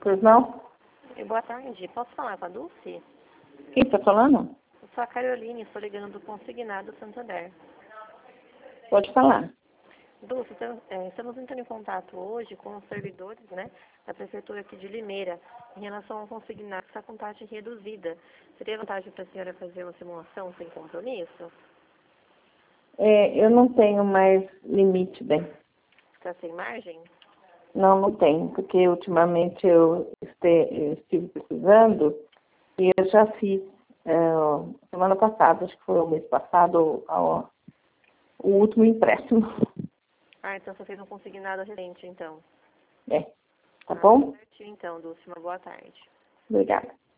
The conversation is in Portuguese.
Pois não? Boa tarde. Posso falar com a Dulce? Quem está falando? Eu sou a Caroline, estou ligando do Consignado Santander. Pode falar. Dulce, estamos entrando em contato hoje com os servidores, da Prefeitura aqui de Limeira, em relação ao consignado que está com taxa reduzida. Seria vantagem para a senhora fazer uma simulação sem compromisso? Eu não tenho mais limite, bem. Está sem margem? Não tenho, porque ultimamente eu estive precisando e eu já fiz semana passada, acho que foi o mês passado, o último empréstimo. Ah, então você fez um consignado recente, então. Tá bom? Certinho, então, Dulce. Uma boa tarde. Obrigada.